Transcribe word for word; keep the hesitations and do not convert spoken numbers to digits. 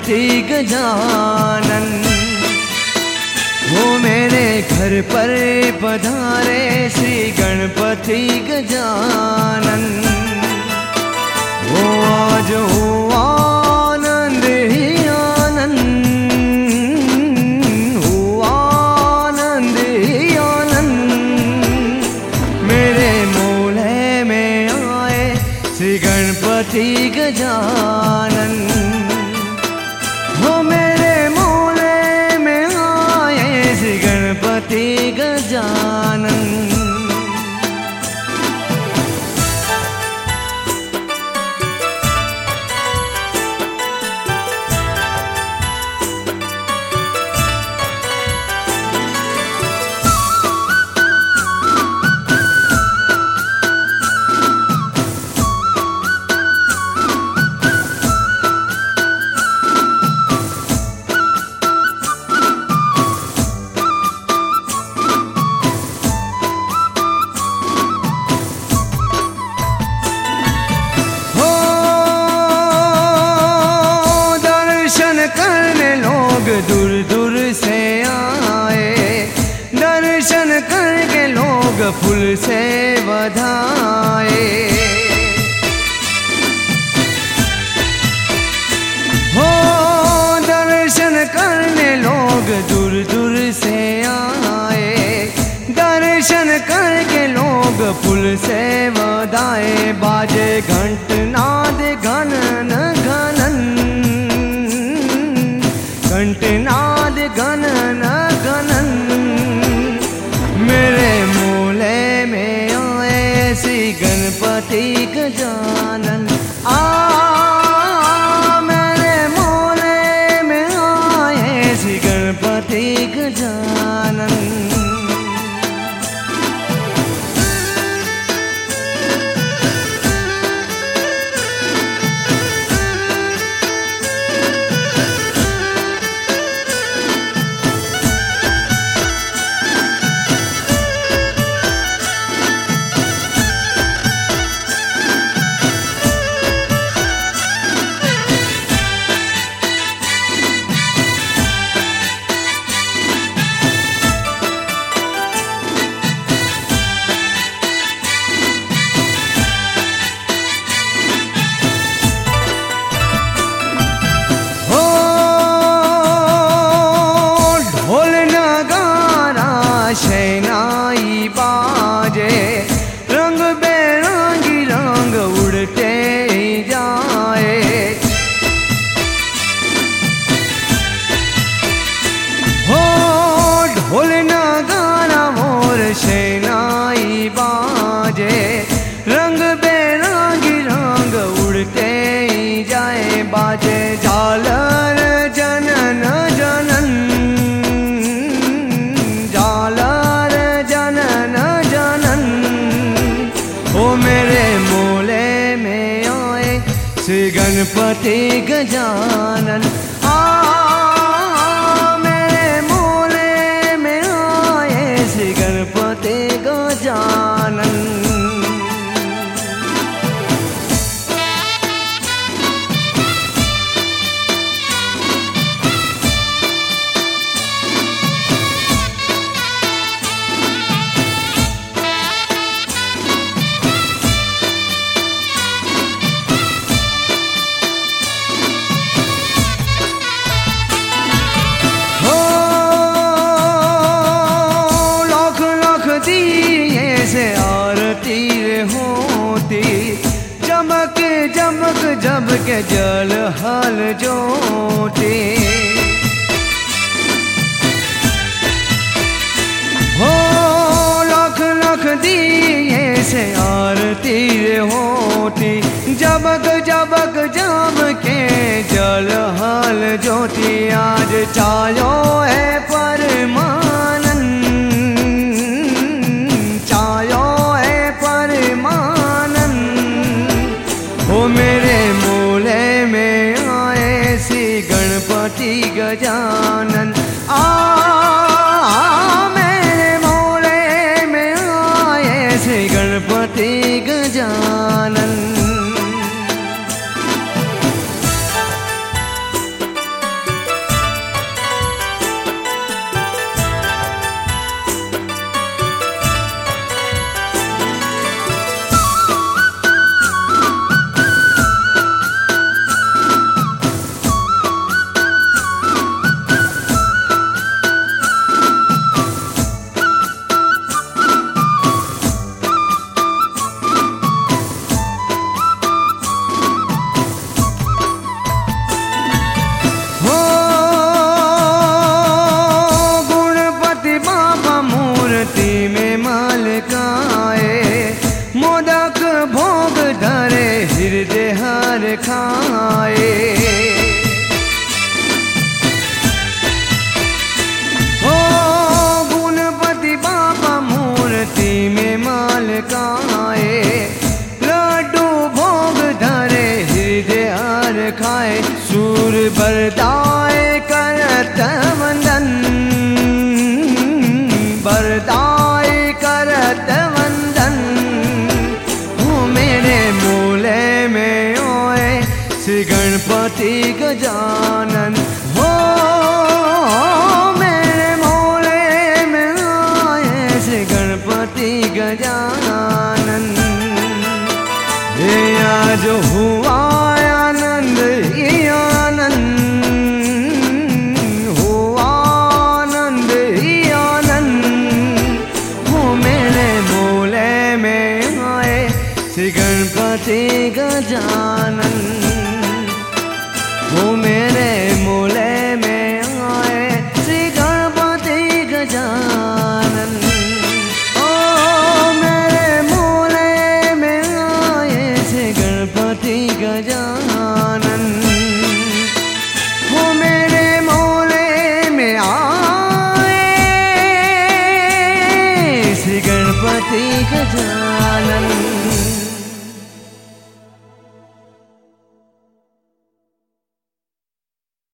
गणपति गजानन। वो मेरे घर पर पधारे श्री गणपति गजानन। वो आज हुआ आनंद ही आनंद, हुआ आनंद ही आनंद। मेरे मोहल्ले में आए श्री गणपति गजानन। वो मेरे मोहल्ले में आए श्री गणपति गजानन। करने लोग दूर दूर से आए, दर्शन करके लोग फूल से बधाए। हो दर्शन करने लोग दूर दूर से आए, दर्शन करके लोग फूल से बधाए। बाजे घंटनाद घनन घनन, घंटनाद घनन घनन। मेरे मोहल्ले में आए श्री गणपति गजानन। आ मेरे मोहल्ले में आए श्री गणपति गजानन। शहनाई बाजे रंग बेरंगी रंग उड़ते जाए। हो ढोल नगारा मोर शहनाई बाजे रंग बेरंगी रंग उड़ते जाए। बाजे झालर जनन जनन, मेरे मोहल्ले में आए श्री गणपति गजानन। आ मेरे मोहल्ले में आए श्री गणपति गजानन। होती चमक चमक जब के जल हल जोते। हो लाख लाख दिए से आरती होती, जबक जबक जब के जल हल जोती। आज चायो है परमानंद, मेरे मोहल्ले में आए श्री गणपति गजानन। आ, आ मेरे मोहल्ले में आए श्री गणपति गजानन। झोली में माल खाए, लड्डू भोग धरे हृदय हार खाए, सूर बरदाए करत वंदन, बरदाए करत वंदन। हो मेरे मूले में आए श्री गणपति गजानन, हो मेरे मूले में आए श्री गणपति गजानन। ये आज हुआ आनंद ही आनंद, हुआ आनंद ही आनंद। हो मेरे मूले में आए श्री गणपति गजानन, वो मेरे मूले में आए श्री गणपति गजानन। ओ मेरे मूले में आए श्री गणपति गजानन, वो मेरे मूले में आए श्री गणपति गजानन।